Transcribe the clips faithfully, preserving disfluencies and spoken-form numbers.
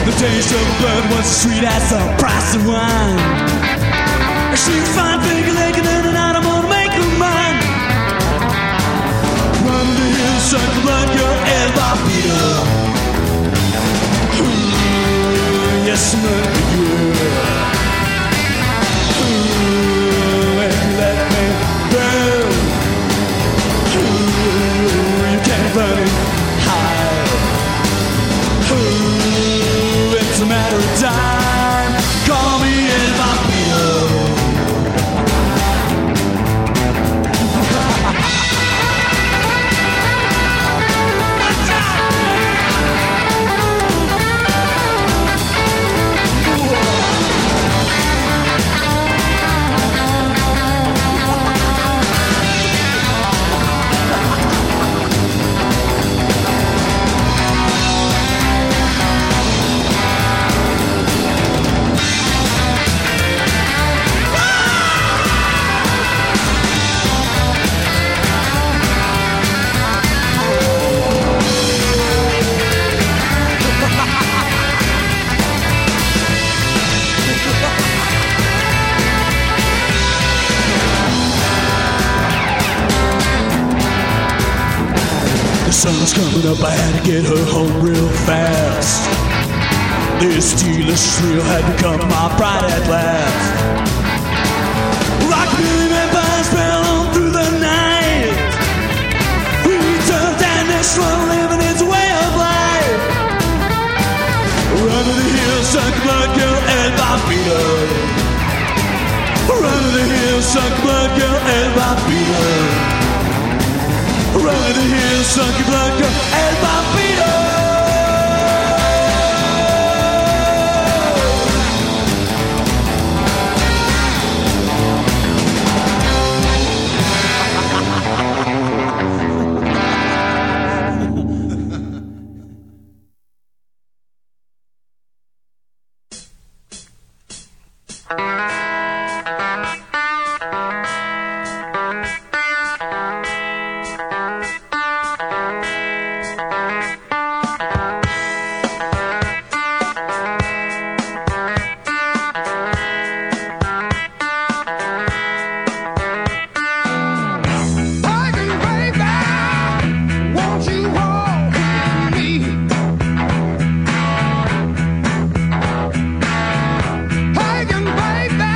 The taste of blood was sweet as the price of wine. She fine figure licking in and out, I'm gonna make her mine. Run the hill, suck the blood, girl, El Barbito. Ooh, yes, mother, yeah. Ooh, and you let me burn. Ooh, you can't burn it high. Ooh, it's a matter of time. Call me El Barbito. The sun's coming up, I had to get her home real fast. This delicious thrill had become my pride at last. Rockabilly vampires fell on through the night. We turned down this one, living its way of life. Run to the hills, suck blood, girl, El Barbito. Run to the hills, suck blood, girl, El Barbito. Run to the hills, suck your blood, girl, El Barbito. Hey, baby.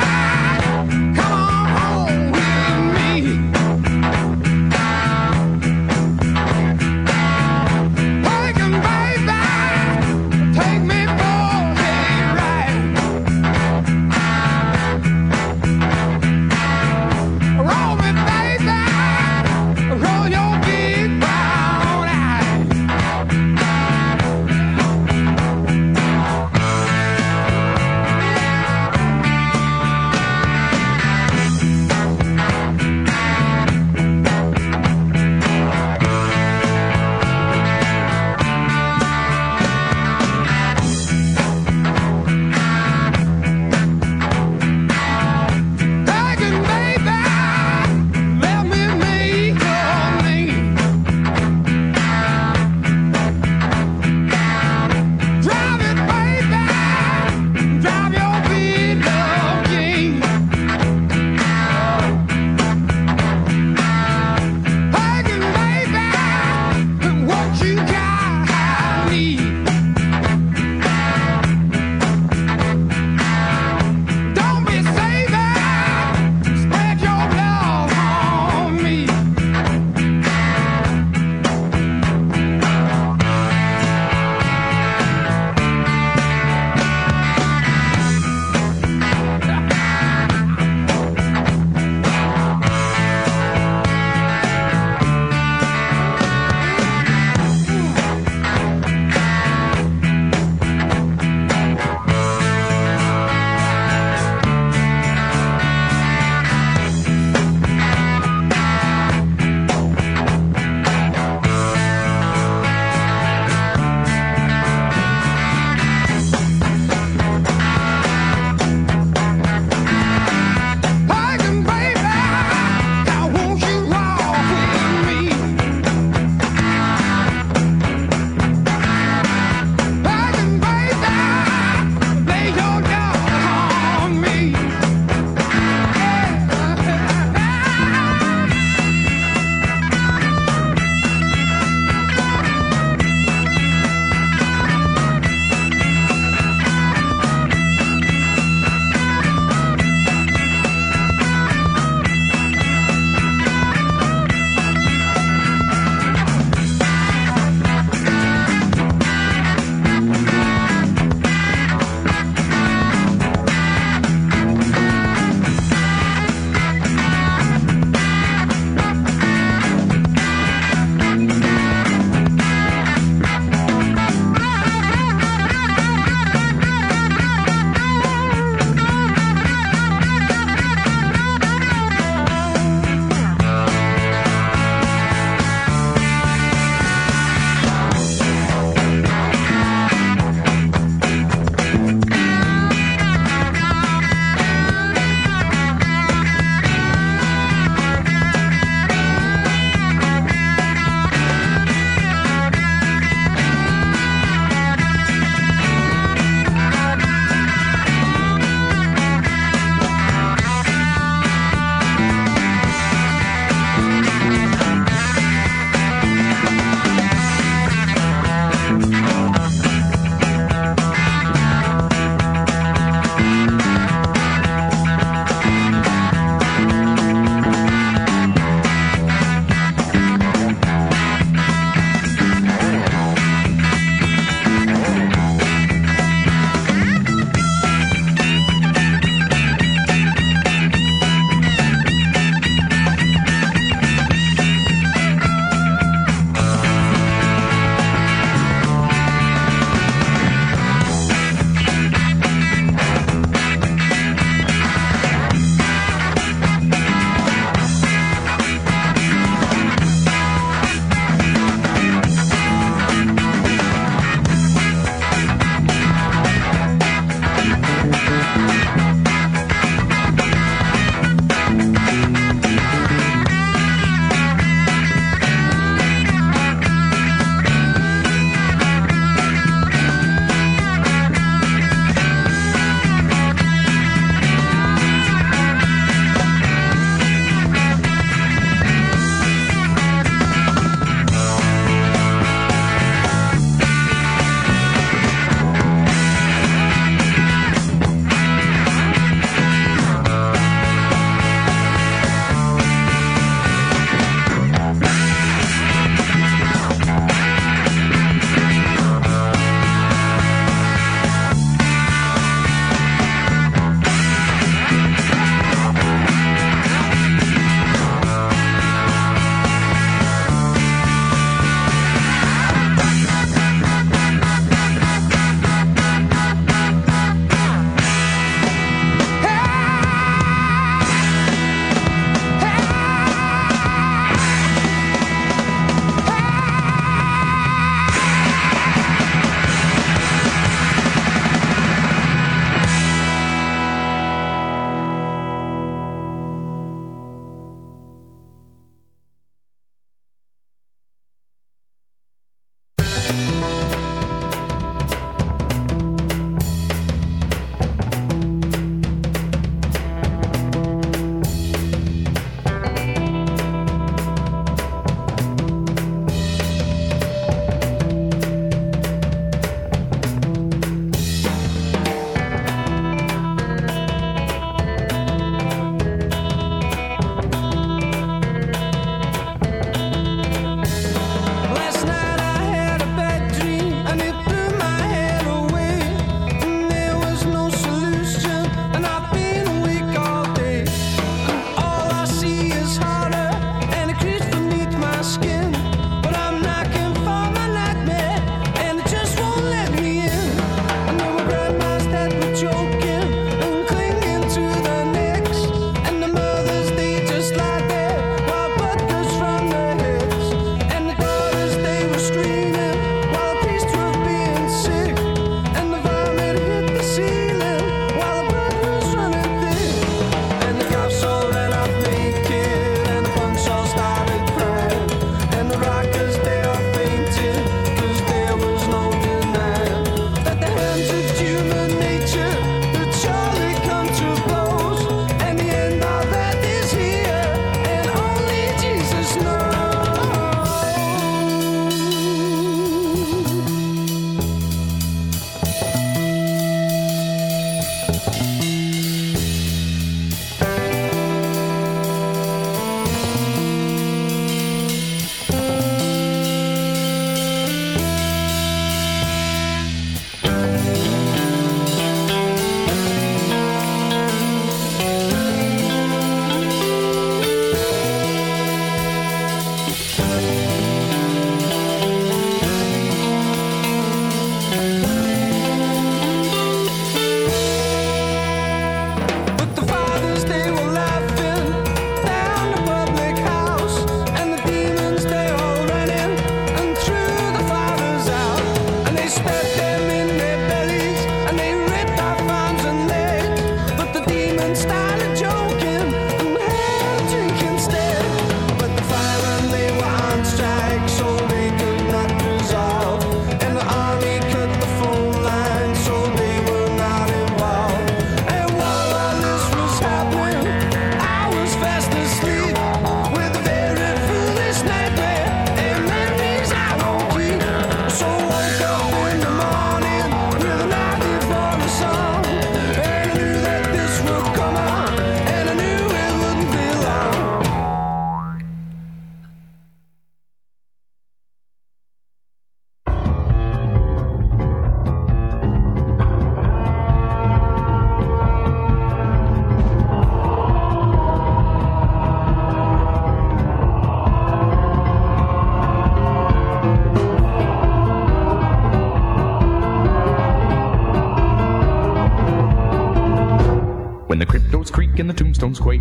boats creak and the tombstones quake.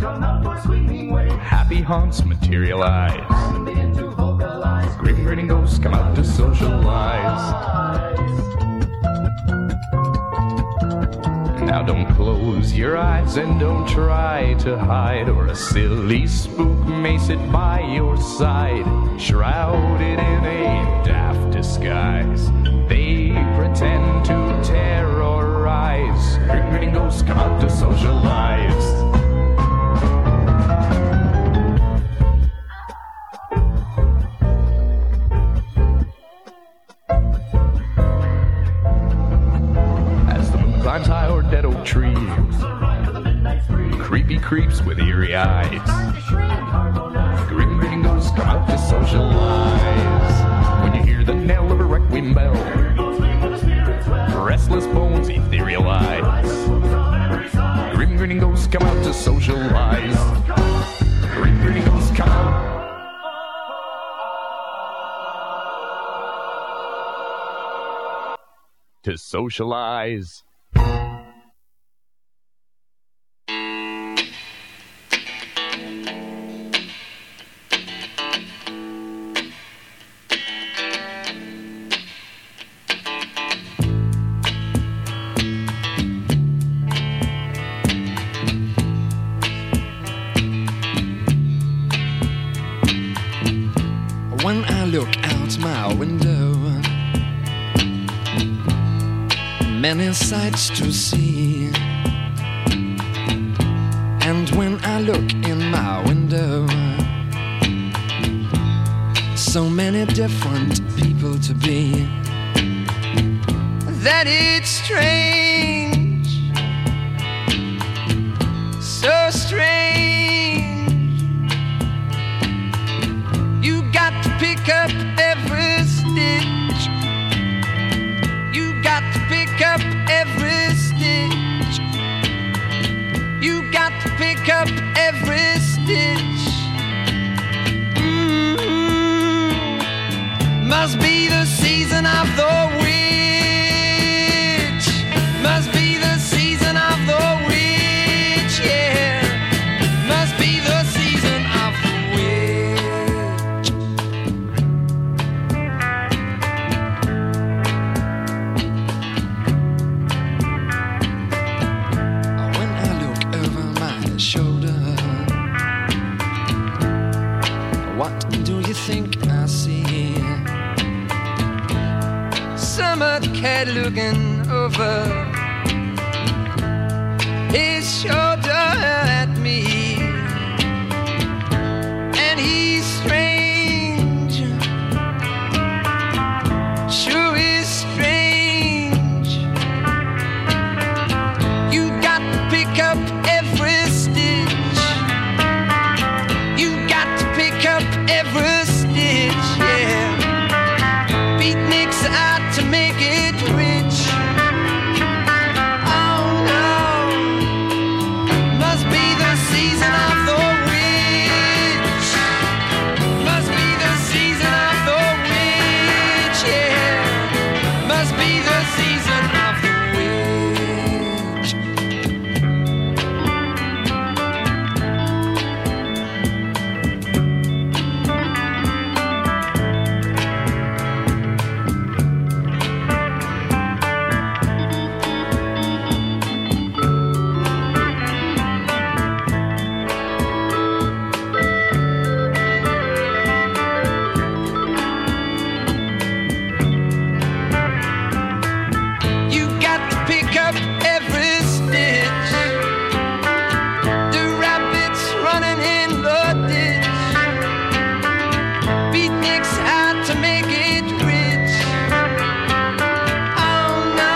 Happy haunts materialize. Grim grinning ghosts come out to socialize. Now don't close your eyes and don't try to hide, or a silly spook may sit by your side, shrouded in a daft disguise. They pretend to terrorize. Grim grinning ghosts come out to socialize. Climbs high or dead oak tree. Creepy creeps with eerie eyes. Grim grinning ghosts come out to socialize. When you hear the knell of a requiem bell, restless bones etherealize. Grim grinning ghosts come out to socialize. Grim grinning ghosts come out to socialize. When I look out my window, many sights to see. And when I look in my window, so many different people to be, that it's strange, so strange. You got to pick up every stitch. You got to pick up every stitch. You got to pick up every stitch. Mm-hmm. Must be the season of the witch. Must be the season of the witch, yeah. Must be the season of the witch. When I look over my shoulder, what do you think I see? Summer cat looking over his shoulder at me, and he's strange, sure is strange. You got to pick up every stitch. You got to pick up every stitch, yeah. Beatniks out to make it rich. Oh no, must be the season of the witch. Must be the season of the witch, yeah. Must be the season of the witch. You got to pick up every stitch. The rabbits running in the ditch. Beatniks out to make it rich. Oh no,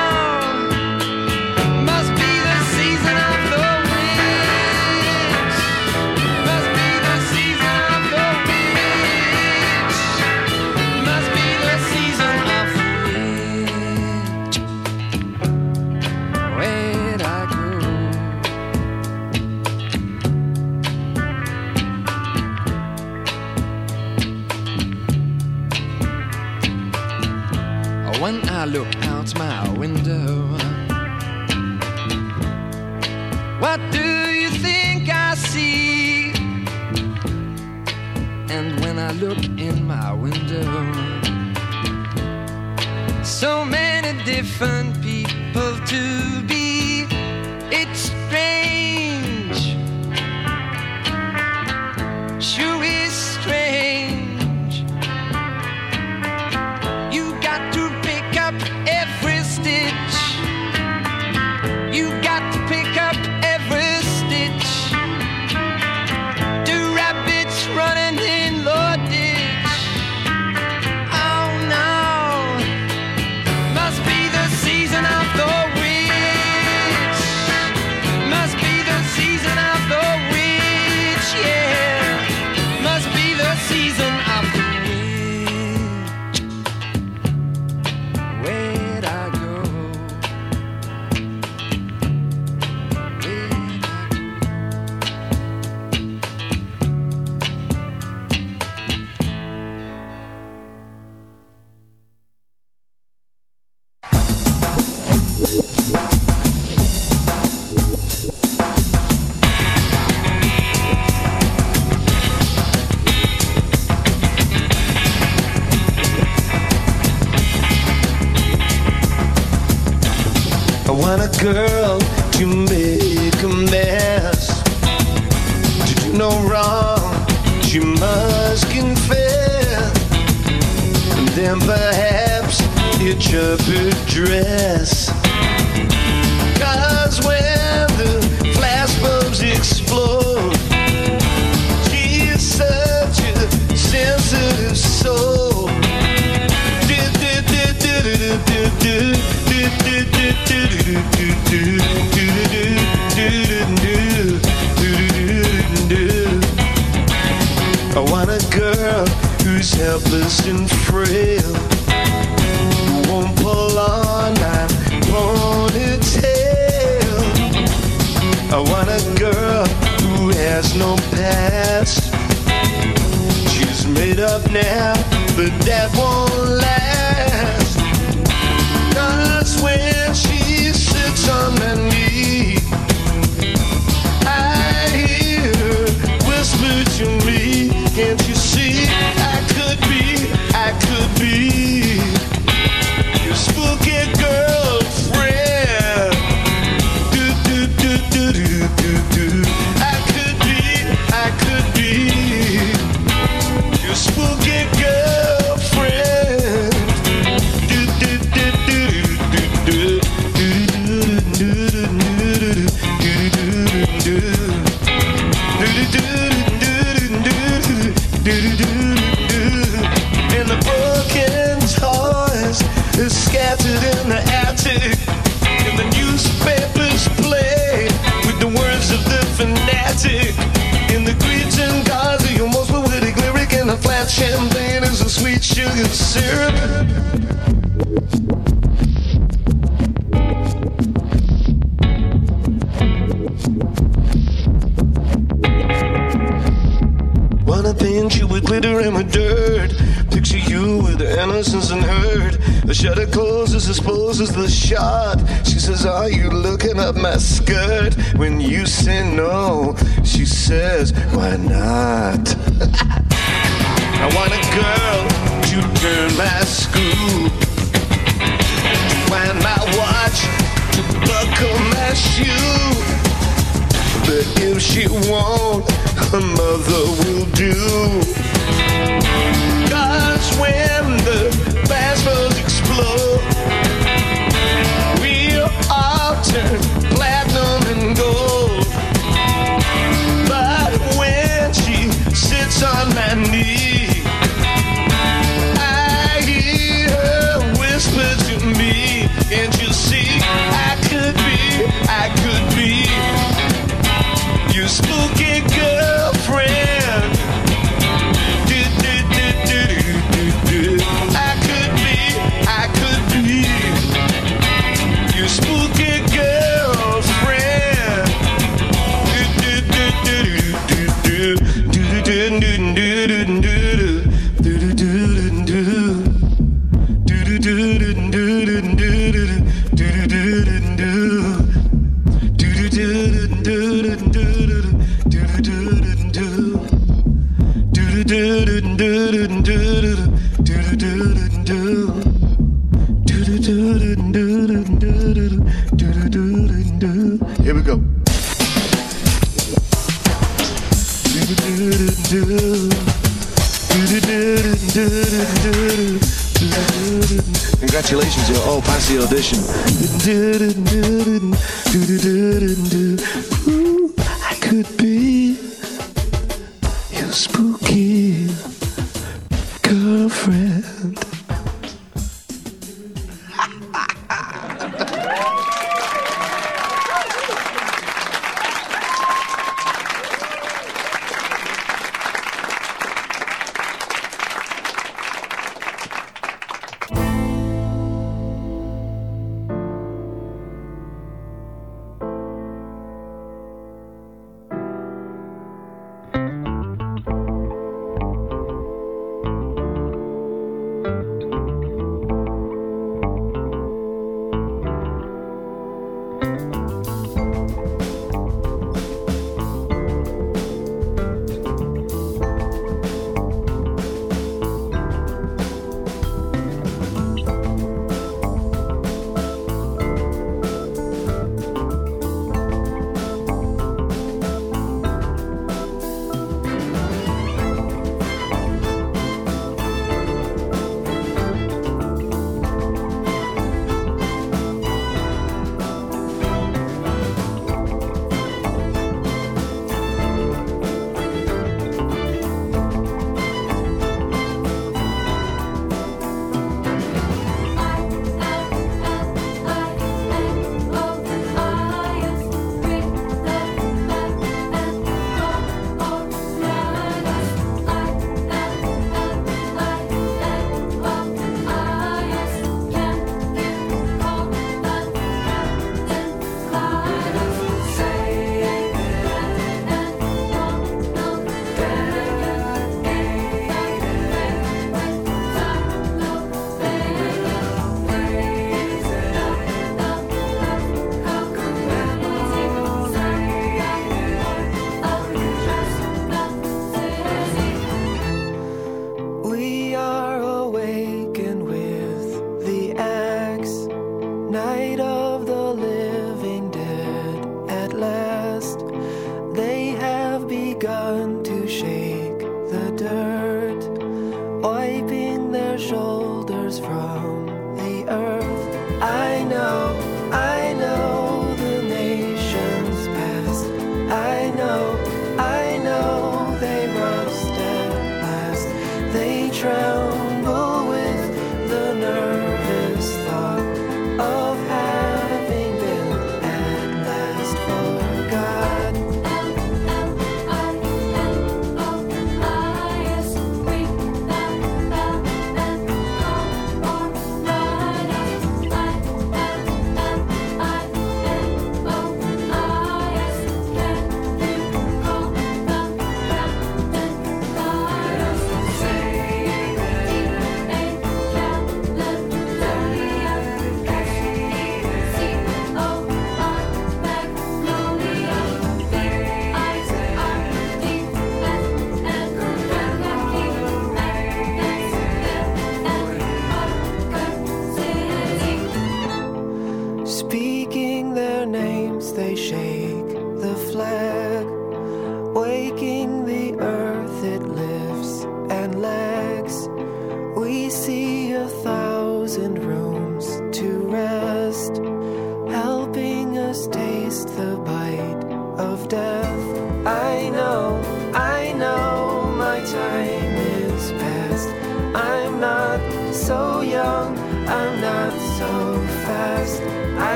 must be the season of the witch. Must be the season of the witch. Must be the season of the witch. Where'd I go? When I look out my window, What do you think I see? And when I look in my window, so many different people to be. It's strange, sure is strange. You got to pick up every stitch. You got to pick up every stitch. The rabbits running in the ditch. Oh no, must be the season of the witch. Must be the season of the witch, yeah. Must be the season of the witch. Where'd I go? I want a girl to make a mess, to do no wrong, she must confess, and then perhaps hitch up her dress. Cause when the flashbulbs explode, she is such a sensitive soul. I want a girl who's helpless and frail, who won't pull on my ponytail. I want a girl who has no past. She's made up now, but that won't last. Cause when she sits on my knee, I hear her whisper to me, can't you see, I could be, I could be your spooky girlfriend. Do, do, do, do, do, do, do. I could be, I could be your spooky girlfriend. Do, do, do, do, do, do, do, do, do, do, and the broken toys are scattered in the attic, and the newspapers play with the words of the fanatic, and the greets and cards are your most poetic lyric, and the flat champagne is a sweet sugar syrup. Wanna paint you with glitter and with dirt, picture you with the innocence and hurt. The shutter closes, exposes the shot. She says, are you looking up my skirt? When you say no, she says, why not? I want a girl to turn my screw, to find my watch, to buckle my shoe. But if she won't, her mother will do. Cause when the flashbulbs explode, we'll all turn platinum and gold. But when she sits on my knee, I hear her whisper to me, can't you see, I could be, I could be your spooky girlfriend. Do, do, do, do, do, do. I could be, I could be Here we go. Congratulations, you all passed the audition. Ooh, I could be your spooky girlfriend.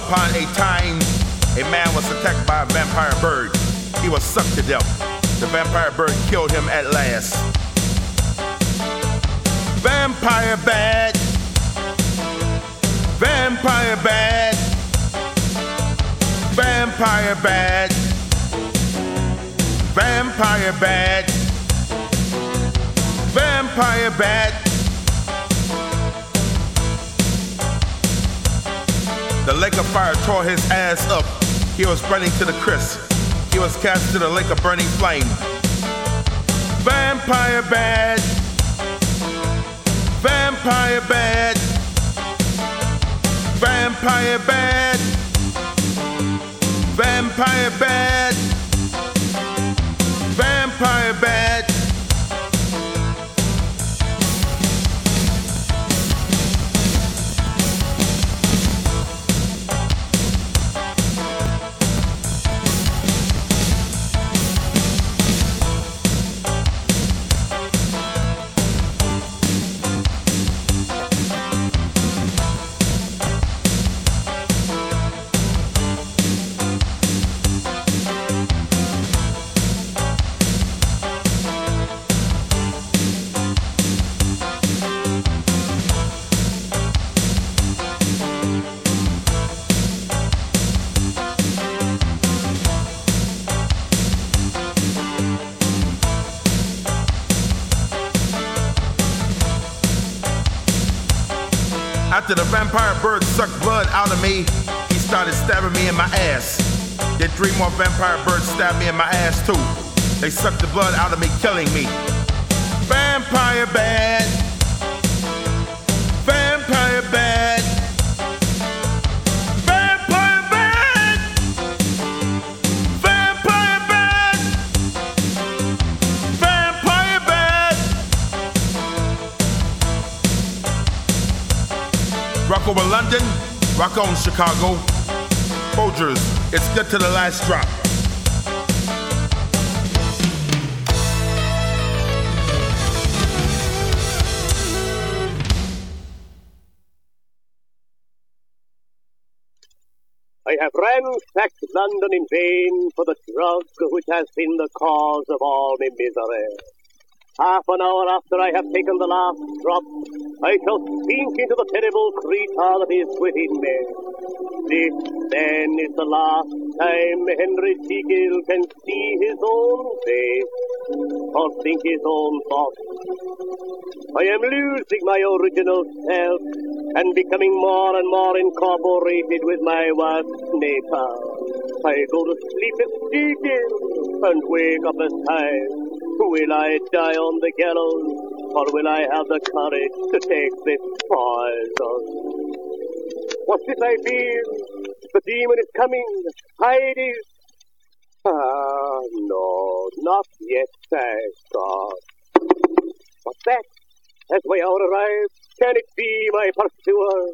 upon a time a man was attacked by a vampire bird. He was sucked to death. The vampire bird killed him at last. Vampire bad. Vampire bad. Vampire bad. Vampire bad. Vampire bad. The lake of fire tore his ass up. He was burning to the crisp. He was cast to the lake of burning flame. Vampire bad. Vampire bad. Vampire bad. Vampire bad. Vampire bad. After the vampire bird sucked blood out of me, he started stabbing me in my ass. Then three more vampire birds stabbed me in my ass too. They sucked the blood out of me, killing me. Vampire bad. Vampire bad. Vampire bad. Vampire bad. Vampire bad. Rock over London, rock on Chicago. Folgers, it's good to the last drop. I have ransacked London in vain for the drug which has been the cause of all my misery. Half an hour after I have taken the last drop, I shall sink into the terrible creature that is within me. This, then, is the last time Henry Jekyll can see his own face or think his own thoughts. I am losing my original self and becoming more and more incorporated with my worst nature. I go to sleep as Jekyll and wake up as Hyde. Will I die on the gallows, or will I have the courage to take this poison? What's this I feel? The demon is coming. Hide is... Ah, no, not yet, thank God. What's that? Has my hour arrived? Can it be my pursuer?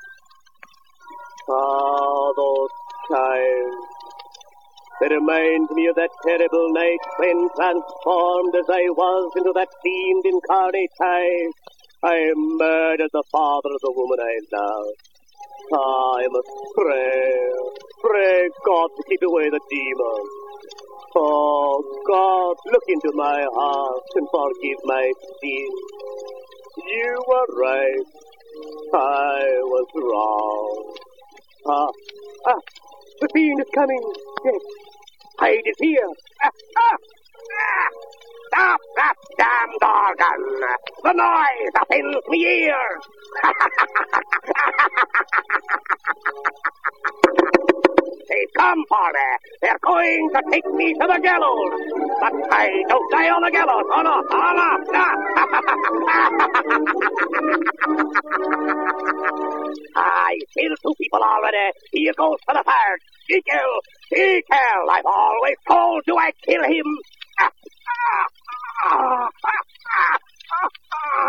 Ah, those times. They remind me of that terrible night when, transformed as I was into that fiend incarnate, I, I murdered the father of the woman I loved. Ah, I must pray, pray God to keep away the demon. Oh, God, look into my heart and forgive my sin. You were right. I was wrong. Ah, ah, the fiend is coming. Yes. Hide is here. Ah, ah, ah. Stop that damned organ. The noise that fills me ears. They've come for me. They're going to take me to the gallows. But I don't die on the gallows. Oh, no. Oh, no. I killed two people already. Here goes for the third. Jekyll. Jekyll. I've always told you I'd kill him. Ah, ah, ah, ah, ah, ah.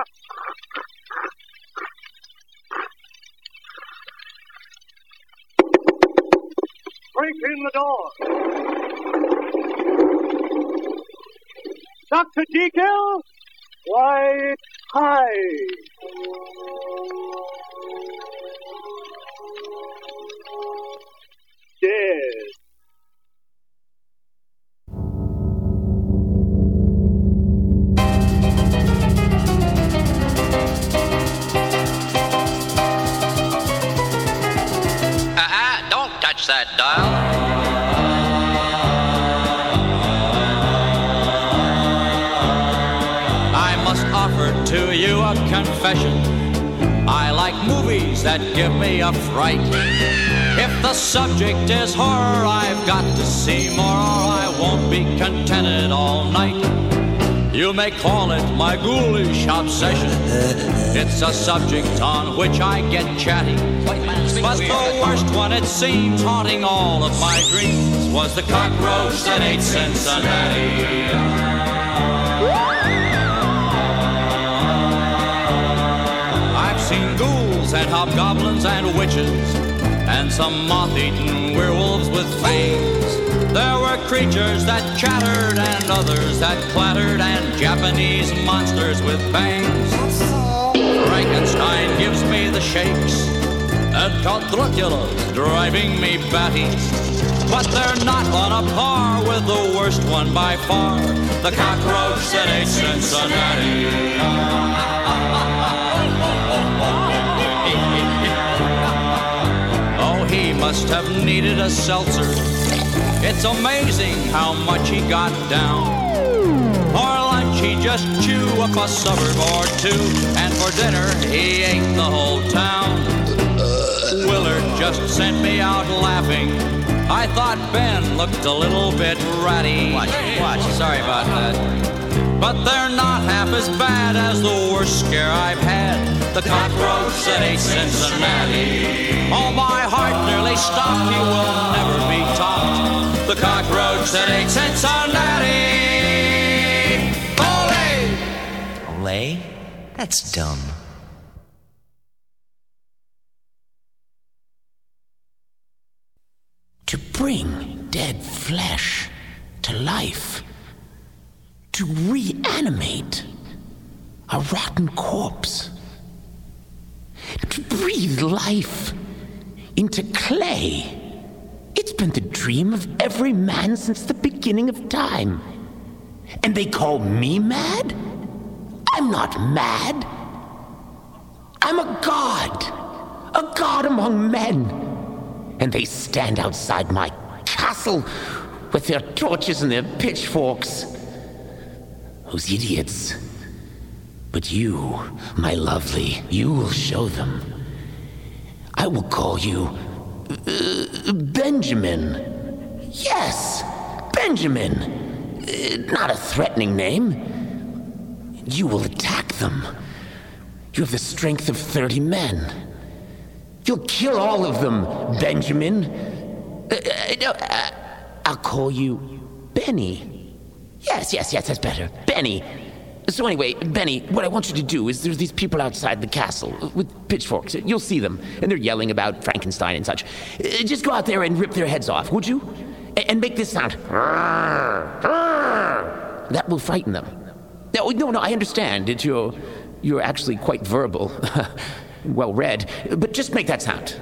Break in the door. Doctor Jekyll? Why, hi. profession. I like movies that give me a fright. If the subject is horror, I've got to see more, or I won't be contented all night. You may call it my ghoulish obsession. It's a subject on which I get chatty. But the worst one, it seems, haunting all of my dreams, was the cockroach that ate Cincinnati. I've seen ghouls and hobgoblins and witches, and some moth-eaten werewolves with fangs. There were creatures that chattered and others that clattered, and Japanese monsters with bangs. Frankenstein gives me the shakes, and Count Dracula's driving me batty. But they're not on a par with the worst one by far, the cockroach that ate Cincinnati. Oh, he must have needed a seltzer. It's amazing how much he got down. For lunch he just chew up a suburb or two, and for dinner he ate the whole town. Willard just sent me out laughing. I thought Ben looked a little bit ratty. Watch, watch. Sorry about that. But they're not half as bad as the worst scare I've had, the cockroach that ate Cincinnati. Oh, my heart nearly stopped, he will never be topped, the cockroach that ate Cincinnati. Ole! Ole? That's dumb. To bring dead flesh to life. To reanimate a rotten corpse. To breathe life into clay. It's been the dream of every man since the beginning of time. And they call me mad? I'm not mad. I'm a god. A god among men. And they stand outside my castle with their torches and their pitchforks. Those idiots. But you, my lovely, you will show them. I will call you uh, Benjamin. Yes, Benjamin. Uh, not a threatening name. You will attack them. You have the strength of thirty men. You'll kill all of them, Benjamin. Uh, uh, no, uh, I'll call you Benny. Yes, yes, yes, that's better. Benny. So anyway, Benny, what I want you to do is there's these people outside the castle with pitchforks. You'll see them, and they're yelling about Frankenstein and such. Uh, just go out there and rip their heads off, would you? A- and make this sound. That will frighten them. No, no, no, I understand that you're, you're actually quite verbal. Well read, but just make that sound.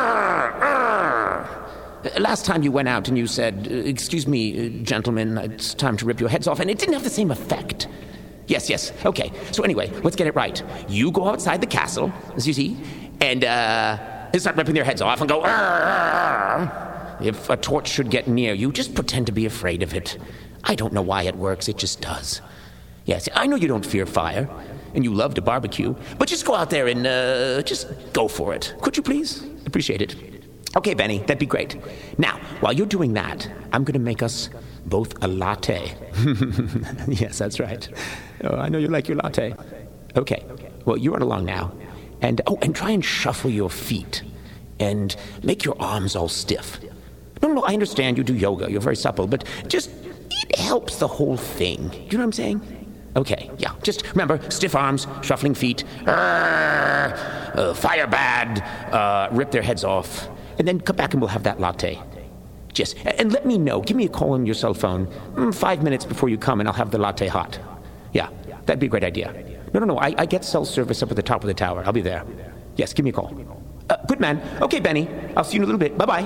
Last time you went out and you said, excuse me, gentlemen, it's time to rip your heads off, and it didn't have the same effect. Yes, yes, okay. So anyway, let's get it right. You go outside the castle, as you see, and uh, start ripping their heads off and go, if a torch should get near you, just pretend to be afraid of it. I don't know why it works, it just does. Yes, I know you don't fear fire, and you love to barbecue, but just go out there and uh, just go for it. Could you please? Appreciate it. Okay, Benny, that'd be great. Now, while you're doing that, I'm going to make us both a latte. Yes, that's right. Oh, I know you like your latte. Okay, well, you run along now. And, oh, and try and shuffle your feet. And make your arms all stiff. No, no, I understand you do yoga. You're very supple, but just, it helps the whole thing. You know what I'm saying? Okay, yeah, just remember, stiff arms, shuffling feet, uh, fire bad, uh, rip their heads off, and then come back and we'll have that latte. Just, and let me know, give me a call on your cell phone, mm, five minutes before you come and I'll have the latte hot. Yeah, that'd be a great idea. No, no, no, I, I get cell service up at the top of the tower. I'll be there. Yes, give me a call. Uh, good man. Okay, Benny, I'll see you in a little bit. Bye-bye.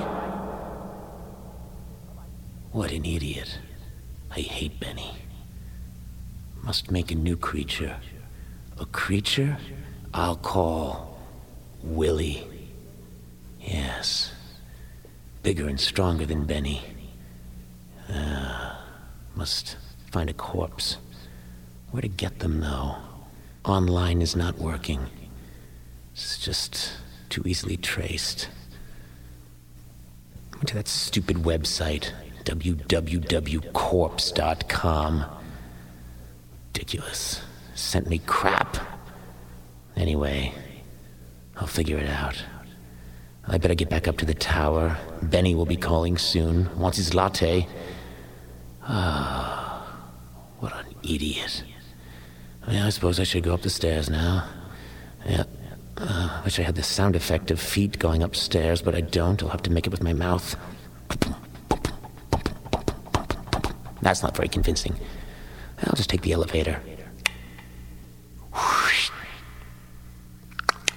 What an idiot. I hate Benny. Must make a new creature. A creature I'll call Willie. Yes. Bigger and stronger than Benny. Uh, must find a corpse. Where to get them, though? online is not working. It's just too easily traced. I went to that stupid website, w w w dot corpse dot com. Ridiculous. Sent me crap. Anyway, I'll figure it out. I better get back up to the tower. Benny will be calling soon. Wants his latte. Ah, what an idiot. Yeah, I suppose I should go up the stairs now. Yeah. Uh, wish I had the sound effect of feet going upstairs, but I don't. I'll have to make it with my mouth. That's not very convincing. I'll just take the elevator.